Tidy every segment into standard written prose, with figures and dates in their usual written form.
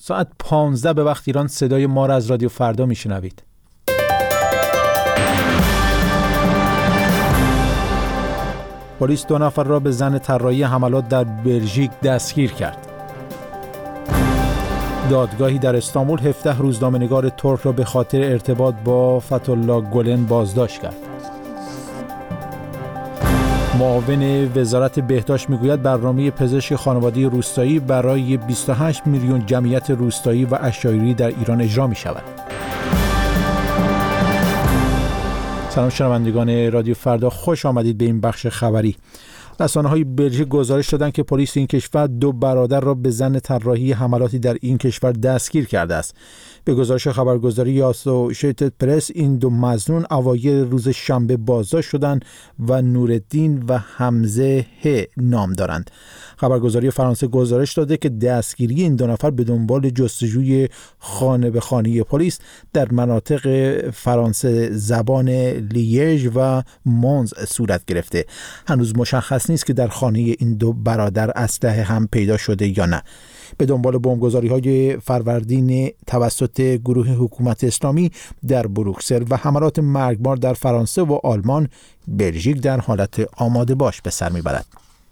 ساعت 15 به وقت ایران صدای ما را از رادیو فردا میشنوید. پلیس 2 نفر را به ظن طراحی حملات در بلژیک دستگیر کرد. دادگاهی در استانبول 17 روزنامه‌نگار ترک را به خاطر ارتباط با فتح‌الله گلن بازداشت کرد. معاون وزارت بهداشت میگوید برنامه پزشک خانوادگی روستایی برای 28 میلیون جمعیت روستایی و عشایری در ایران اجرا می شود. سلام شنوندگان رادیو فردا، خوش آمدید به این بخش خبری. رسانه‌های بلژیک گزارش دادند که پلیس این کشور 2 برادر را به ظن طراحی حملاتی در این کشور دستگیر کرده است. به گزارش خبرگزاری آسوشیتد پرس این 2 مظنون اوایل روز شنبه بازداشت شدند و نورالدین و حمزه ه نام دارند. خبرگزاری فرانسه گزارش داده که دستگیری این 2 نفر به دنبال جستجوی خانه به خانه پلیس در مناطق فرانسه زبان لیژ و مونز صورت گرفته. هنوز مشخص نیست که در خانه این 2 برادر اسلحه هم پیدا شده یا نه. به دنبال بمبگذاری‌های فروردین توسط گروه حکومت اسلامی در بروکسل و حملات مرگبار در فرانسه و آلمان، بلژیک در حالت آماده باش به سر میبرد.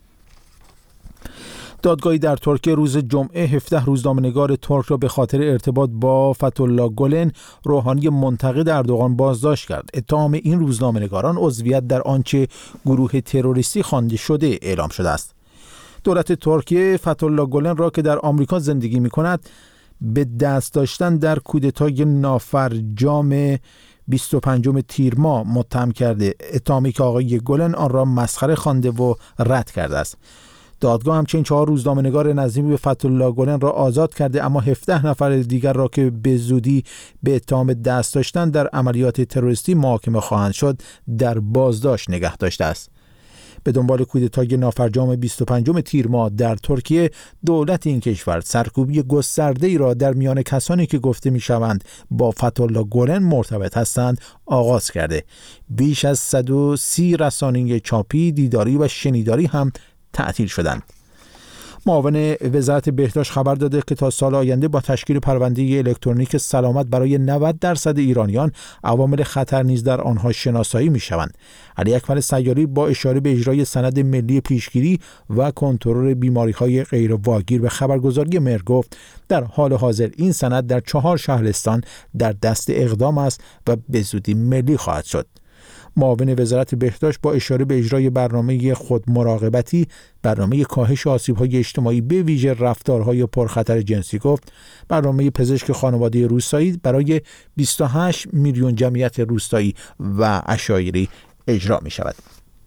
دادگاهی در ترکیه روز جمعه 17 روزنامه‌نگار ترک را به خاطر ارتباط با فتح‌الله گلن، روحانی منتقد اردوغان بازداشت کرد. اتهام این روزنامه‌نگاران عضویت در آنچه گروه تروریستی خوانده شده اعلام شده است. دولت ترکیه فتح‌الله گلن را که در آمریکا زندگی می‌کند به دست داشتن در کودتای نافرجام 25 تیر ماه متهم کرده. اتهامی که آقای گلن آن را مسخره خوانده و رد کرده است. دادگاه همچنین 4 روزنامه‌نگار نظیر به فتح‌الله گلن را آزاد کرده، اما 17 نفر دیگر را که به زودی به اتهام دست داشتن در عملیات تروریستی محاکمه خواهند شد در بازداشت نگه داشته است. به دنبال کودتای نافرجام 25 تیر ماه در ترکیه، دولت این کشور سرکوبی گسترده‌ای را در میان کسانی که گفته می‌شوند با فتح‌الله گلن مرتبط هستند آغاز کرده. بیش از 130 رسانه چاپی، دیداری و شنیداری هم تعطیل شدند. معاون وزارت بهداشت خبر داده که تا سال آینده با تشکیل پرونده الکترونیک سلامت برای 90% ایرانیان، عوامل خطر نیز در آنها شناسایی می‌شوند. علی اکبر سیاری با اشاره به اجرای سند ملی پیشگیری و کنترل بیماری‌های غیرواگیر به خبرگزاری مهر گفت در حال حاضر این سند در 4 شهرستان در دست اقدام است و به زودی ملی خواهد شد. معاون وزارت بهداشت با اشاره به اجرای برنامه خودمراقبتی، برنامه کاهش آسیب‌های اجتماعی به ویژه رفتارهای پرخطر جنسی گفت برنامه پزشک خانواده روستایی برای 28 میلیون جمعیت روستایی و عشایری اجرا می شود.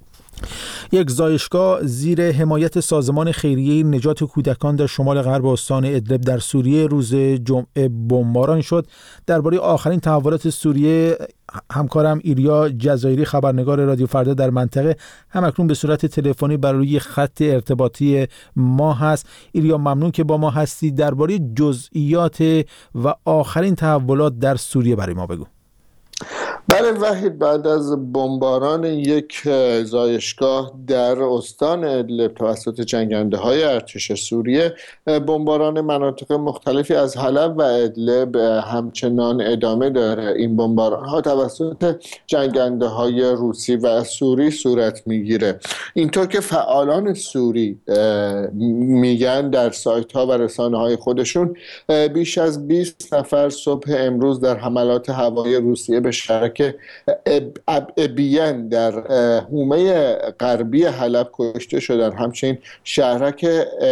یک زایشگاه زیر حمایت سازمان خیریه نجات کودکان در شمال غرب استان ادلب در سوریه روز جمعه بمباران شد. درباره آخرین تحولات سوریه همکارم ایلیا جزایری، خبرنگار رادیو فردا در منطقه، همکنون به صورت تلفنی بر روی خط ارتباطی ما هست. ایلیا، ممنون که با ما هستی. درباره جزئیات و آخرین تحولات در سوریه برای ما بگو. بله وحید، بعد از بمباران یک زایشگاه در استان ادلب توسط جنگنده‌های ارتش سوریه، بمباران مناطق مختلفی از حلب و ادلب همچنان ادامه داره. این بمباران‌ها توسط جنگنده‌های روسی و سوری صورت میگیره. اینطور که فعالان سوری میگن در سایت‌ها و رسانه‌های خودشون، بیش از 20 نفر صبح امروز در حملات هوایی روسیه به شهرک ابین در حومه غربی حلب کشته شدند. همچنین شهرک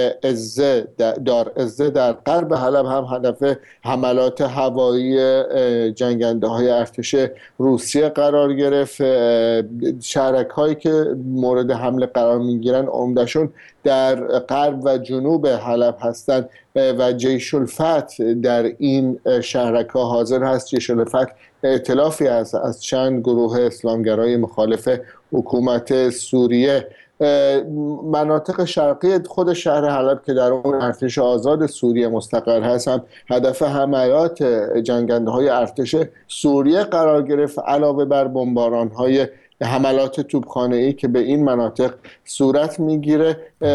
دار عزه در غرب حلب هم هدف حملات هوایی جنگنده‌های ارتش روسیه قرار گرفت. شهرک هایی که مورد حمله قرار میگیرن عمدشون در غرب و جنوب حلب هستند و جیش الفتح در این شهرک ها حاضر هست. جیش الفتح ائتلافی است از چند گروه اسلامگرای مخالف حکومت سوریه. مناطق شرقی خود شهر حلب که در اون ارتش آزاد سوریه مستقر هست هم هدف حملات جنگنده‌های ارتش سوریه قرار گرفت، علاوه بر بمباران‌های حملات توپخانه‌ای که به این مناطق صورت میگیره.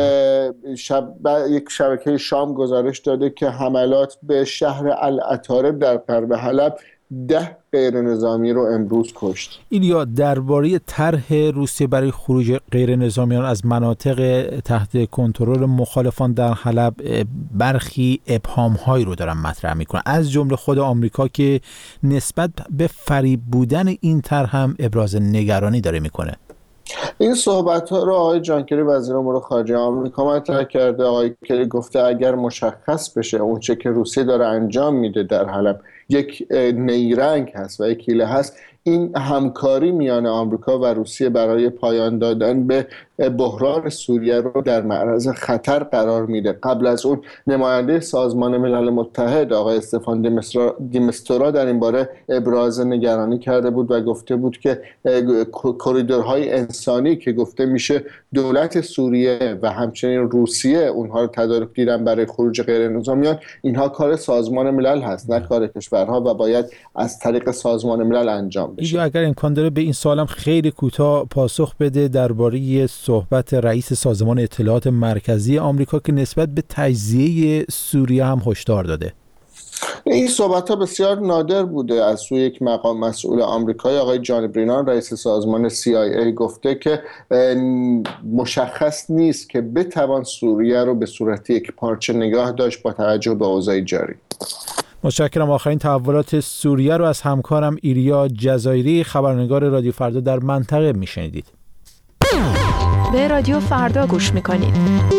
یک شبکه شام گزارش داده که حملات به شهر العطارب در غرب حلب 10 غیر نظامی رو امروز کشت. ایلیا، درباره طرح روسیه برای خروج غیر نظامیان از مناطق تحت کنترل مخالفان در حلب برخی ابهام‌هایی رو دارن مطرح میکنن، از جمله خود آمریکا که نسبت به فریب بودن این طرح هم ابراز نگرانی داره میکنه. این صحبت‌ها رو آقای جان کری وزیر امور خارجه آمریکا مطرح کرده. آقای کری گفته اگر مشخص بشه اونچه که روسیه داره انجام میده در حلب یک نیرنگ هست و یک حیله هست، این همکاری میان آمریکا و روسیه برای پایان دادن به بحران سوریه رو در معرض خطر قرار میده. قبل از اون نماینده سازمان ملل متحد آقای استفان دیمستورا در این باره ابراز نگرانی کرده بود و گفته بود که کریدورهای انسانی که گفته میشه دولت سوریه و همچنین روسیه اونها رو تدارک دیدن برای خروج غیر نظامیان، اینها کار سازمان ملل هست نه کار کشورها و باید از طریق سازمان ملل انجام بشه. اگر امکان داره به این سوالم خیلی کوتاه پاسخ بده درباره صحبت رئیس سازمان اطلاعات مرکزی آمریکا که نسبت به تجزیه سوریه هم هشدار داده. این صحبت‌ها بسیار نادر بوده از سوی یک مقام مسئول آمریکایی. آقای جان برینان رئیس سازمان CIA گفته که مشخص نیست که بتوان سوریه رو به صورت یک پارچه نگاه داشت با توجه به اوضاع جاری. متشکرم. آخرین تحولات سوریه رو از همکارم ایلیا جزایری، خبرنگار رادیو فردا در منطقه میشنیدید. به رادیو فردا گوش میکنید.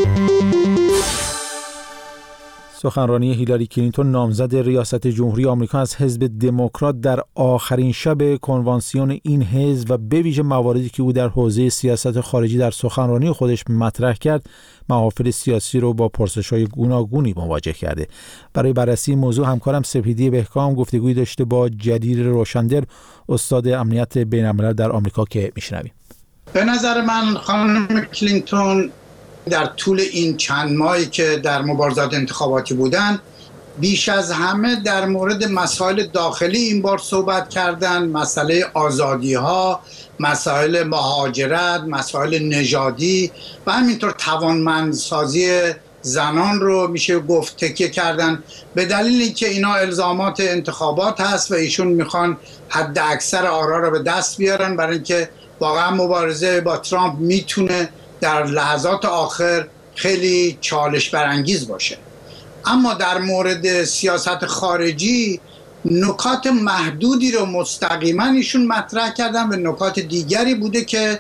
سخنرانی هیلاری کلینتون نامزد ریاست جمهوری آمریکا از حزب دموکرات در آخرین شب کنوانسیون این حزب و به ویژه مواردی که او در حوزه سیاست خارجی در سخنرانی خودش مطرح کرد، محافل سیاسی رو با پرسش‌های گوناگونی مواجه کرده. برای بررسی موضوع همکارم سپیدی بهکام گفتگویی داشته با جلیل روشندل، استاد امنیت بین‌الملل در آمریکا که میشنویم. به نظر من خانم کلینتون در طول این چند ماهی که در مبارزات انتخاباتی بودن بیش از همه در مورد مسائل داخلی این بار صحبت کردن، مسئله آزادی‌ها، مسائل مهاجرت، مسائل نژادی و همینطور توانمندسازی زنان رو میشه گفت تکیه کردن، به دلیل اینکه اینا الزامات انتخابات هست و ایشون میخوان حد اکثر آرا رو به دست بیارن، برای اینکه واقعا مبارزه با ترامپ میتونه در لحظات آخر خیلی چالش برانگیز باشه. اما در مورد سیاست خارجی نکات محدودی رو مستقیما ایشون مطرح کردن و نکات دیگری بوده که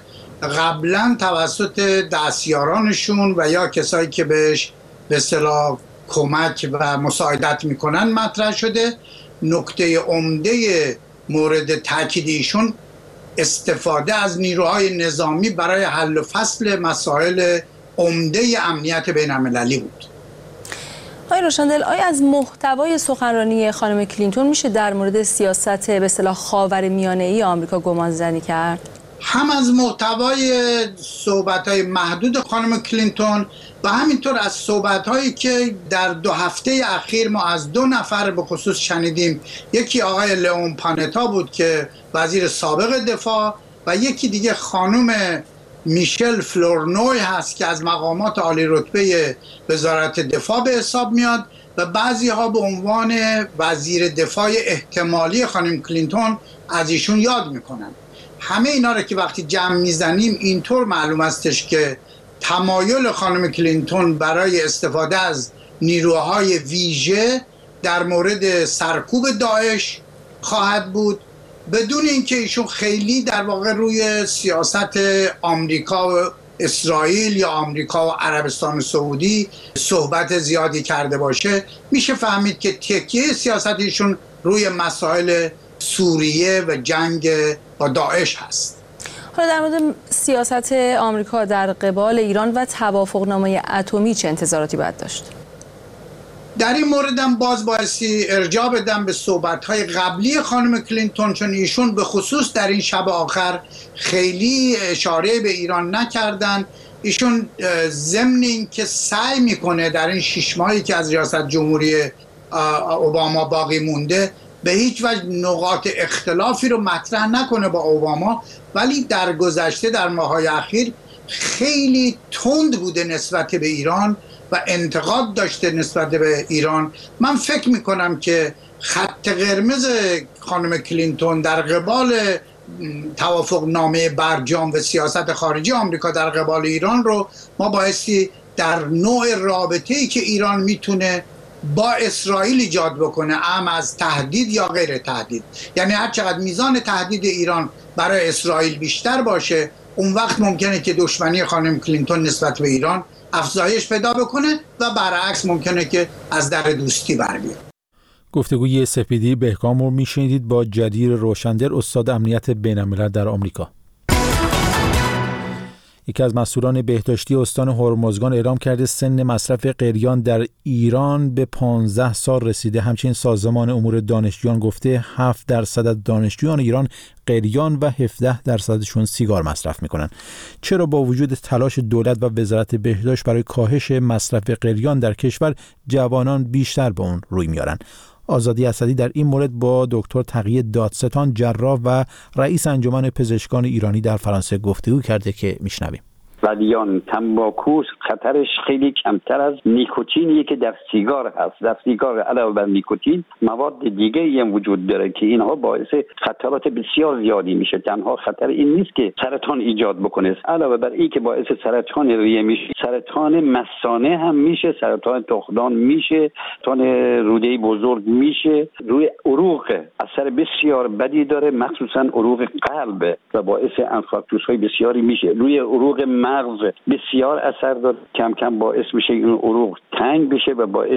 قبلا توسط دستیارانشون و یا کسایی که بهش به اصطلاح کمک و مساعدت میکنن مطرح شده. نکته عمده مورد تاکید ایشون استفاده از نیروهای نظامی برای حل و فصل مسائل عمده امنیت بین‌المللی بود. آقای روشندل، آیا از محتوای سخنرانی خانم کلینتون میشه در مورد سیاست به اصطلاح خاورمیانه‌ای آمریکا گمانه‌زنی کرد؟ هم از محتوای صحبت‌های محدود خانم کلینتون و همینطور از صحبت‌هایی که در 2 هفته اخیر ما از 2 نفر به خصوص شنیدیم. یکی آقای لئون پانتا بود که وزیر سابق دفاع و یکی دیگه خانم میشل فلورنوی هست که از مقامات عالی رتبه وزارت دفاع به حساب میاد و بعضی ها به عنوان وزیر دفاع احتمالی خانم کلینتون از ایشون یاد میکنن. همه اینا رو که وقتی جمع میزنیم اینطور معلوم استش که تمایل خانم کلینتون برای استفاده از نیروهای ویژه در مورد سرکوب داعش خواهد بود، بدون اینکه ایشون خیلی در واقع روی سیاست آمریکا و اسرائیل یا آمریکا و عربستان سعودی صحبت زیادی کرده باشه. میشه فهمید که تکیه سیاست ایشون روی مسائل سوریه و جنگ با داعش هست. حالا در مورد سیاست آمریکا در قبال ایران و توافقنامه اتمی چه انتظاراتی باید داشت؟ در این موردم باز بایستی ارجاع بدم به صحبت‌های قبلی خانم کلینتون، چون ایشون به خصوص در این شب آخر خیلی اشاره به ایران نکردن. ایشون ضمن این که سعی میکنه در این 6 ماهی که از ریاست جمهوری اوباما باقی مونده به هیچ وجه نقاط اختلافی رو مطرح نکنه با اوباما، ولی در گذشته در ماه‌های اخیر خیلی تند بوده نسبت به ایران و انتقاد داشته نسبت به ایران. من فکر میکنم که خط قرمز خانم کلینتون در قبال توافق نامه برجام و سیاست خارجی آمریکا در قبال ایران رو ما بایستی در نوع رابطه‌ای که ایران میتونه با اسرائیل ایجاد بکنه، از تهدید یا غیر تهدید، یعنی هر چقدر میزان تهدید ایران برای اسرائیل بیشتر باشه، اون وقت ممکنه که دشمنی خانم کلینتون نسبت به ایران افزایش پیدا بکنه و برعکس ممکنه که از در دوستی بر بیاد. گفتگوی سپیدی بهکام رو میشنیدید با جدیر روشندل، استاد امنیت بین‌الملل در آمریکا. یکی از مسئولان بهداشتی استان هرمزگان اعلام کرده سن مصرف قلیان در ایران به 15 سال رسیده. همچنین سازمان امور دانشجویان گفته 7% از دانشجویان ایران قلیان و 17%شون سیگار مصرف میکنن. چرا با وجود تلاش دولت و وزارت بهداشت برای کاهش مصرف قلیان در کشور جوانان بیشتر به اون روی میارن؟ آزادی اسدی در این مورد با دکتر تقی دادستان، جراح و رئیس انجمن پزشکان ایرانی در فرانسه گفتگو کرده که میشنویم. قلیان، تنباکو خطرش خیلی کمتر از نیکوتینیه که در سیگار هست. در سیگار علاوه بر نیکوتین مواد دیگه هم وجود داره که اینها باعث خطرات بسیار زیادی میشه. تنها خطر این نیست که سرطان ایجاد بکنه، علاوه بر این که باعث سرطان ریه میشه، سرطان مثانه هم میشه، سرطان تخمدان میشه، سرطان روده بزرگ میشه. روی عروق اثر بسیار بدی داره، مخصوصا عروق قلب و باعث انفارکتوس های بسیاری میشه. روی عروق مغز بسیار اثر داره، کم کم باعث میشه این عروق تنگ بشه و باعث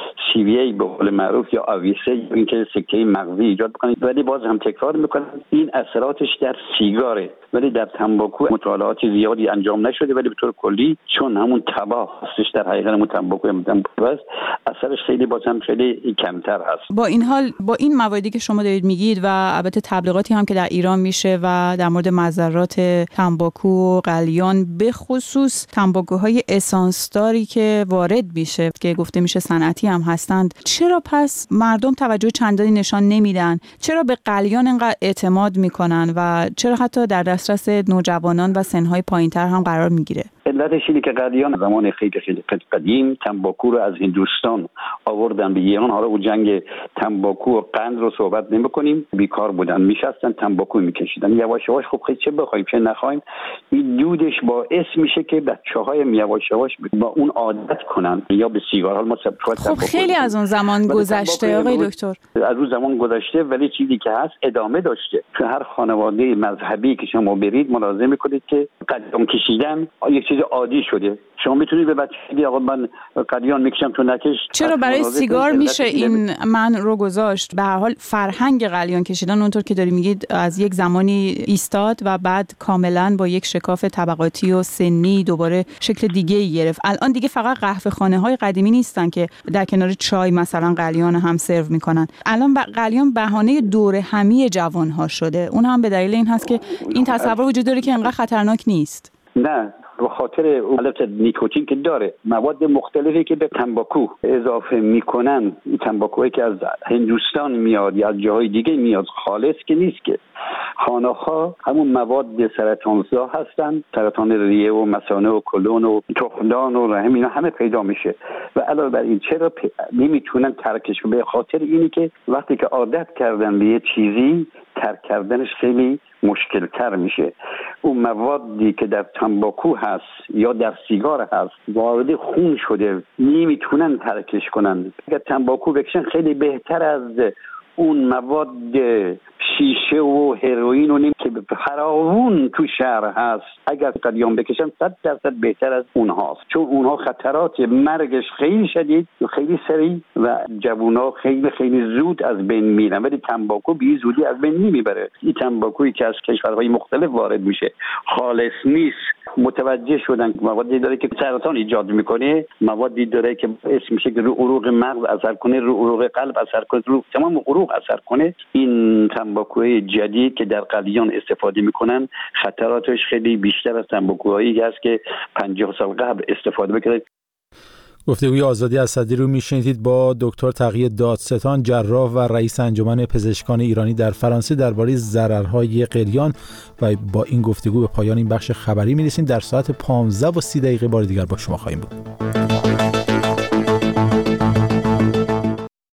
CVA به قول معروف یا آویسه، اینکه سکته مغزی ایجاد بکنه. ولی باز هم تکرار میکنم این اثراتش در سیگاره، ولی در تنباکو مطالعات زیادی انجام نشده، ولی به طور کلی چون همون تباه هستش در حقیقت همون تنباکو است، اثرش خیلی باز هم خیلی کمتر هست. با این حال با این مواردی که شما دارید میگید و البته تبلیغاتی هم که در ایران میشه و در مورد مضرات تنباکو و قلیان، به خصوص تنباکوهای اسانسداری که وارد میشه که گفته میشه صنعتی هم هستند، چرا پس مردم توجه چندانی نشان نمیدن؟ چرا به قلیان اینقدر اعتماد میکنن و چرا حتی در دسترس نوجوانان و سنهای پایینتر هم قرار میگیره؟ علتش اینه که قلیان زمان خیلی قدیم تنباکو رو از هندوستان آوردن به ایران. حالا اون جنگ تنباکو و قند رو صحبت نمی‌کنیم، بیکار بودن، میشستن تنباکو میکشیدن. یواش یواش خب خیلی چه بخوایم چه نخوایم این دودش باعث میشه که بچه‌های یواش یواش با اون عادت کنن یا به سیگار. حالا ما خب خیلی از اون زمان گذشته آقای دکتر، از اون زمان گذشته، ولی چیزی که هست ادامه داشته. تو هر خانواده مذهبی که شما برید ملاحظه می‌کنید که قلیان کشیدن یک چیز عادی شده. شما میتونید به بچه بگید آقا من قلیان میکشم تو نکش. چرا برای سیگار میشه این من رو گذاشت؟ به هر حال فرهنگ قلیان کشیدن اونطور که داری میگید از یک زمانی ایستاد و بعد کاملا با یک شکاف طبقاتی و سنی دوباره شکل دیگه ای گرفت. الان دیگه فقط قهوه خانه های قدیمی نیستن که در کنار چای مثلا قلیان هم سرو میکنن. الان قلیان بهانه دور همی جوان ها شده. اون هم به دلیل این هست که این تصور وجود داره که انقدر خطرناک نیست. نه، به خاطر البته نیکوتین که داره، مواد مختلفی که به تنباکو اضافه میکنن. این تنباکویی که از هندوستان میاد یا از جاهای دیگه میاد، خالص که نیست که. خانه‌ها همون مواد سرطانزا هستن، سرطان ریه و مثانه و کلون و تخمدان و رحم، اینا همه پیدا میشه. و علاوه بر این چرا نمیتونن ترکش کنن؟ به خاطر اینی که وقتی که عادت کردن به یه چیزی، ترک کردنش خیلی مشکل تر میشه. اون موادی که در تنباکو هست یا در سیگار هست وارد خون شده، نمیتونن ترکش کنن. اگر تنباکو بکشن خیلی بهتر از اون مواد شیشه و هروئین و نیم که فراوون تو شهر هست. اگر قلیان بکشن 100% بهتر از اونهاست، چون اونها خطرات مرگش خیلی شدید و خیلی سریع و جوونا خیلی خیلی زود از بین میرن، ولی تنباکو بی زودی از بین نمیبره. این تنباکویی که از کشورهای مختلف وارد میشه خالص نیست. متوجه شدن که موادی داره که سرطان ایجاد میکنه، موادی داره که اسم میشه که رو عروق مغز اثر کنه، رو عروق قلب اثر کنه، رو تمام عروق اثر کنه. این تنباکوی جدید که در قلیان استفاده میکنن خطراتش خیلی بیشتر از تنباکوهایی هست که 50 سال قبل استفاده میکرد. گفتگوی آزادی اسدی رو میشنیدید با دکتر تقی دادستان، جراح و رئیس انجمن پزشکان ایرانی در فرانسه درباره ضررهای قلیان. و با این گفتگو به پایان این بخش خبری میرسیم. در ساعت 15:30 بار دیگر با شما خواهیم بود.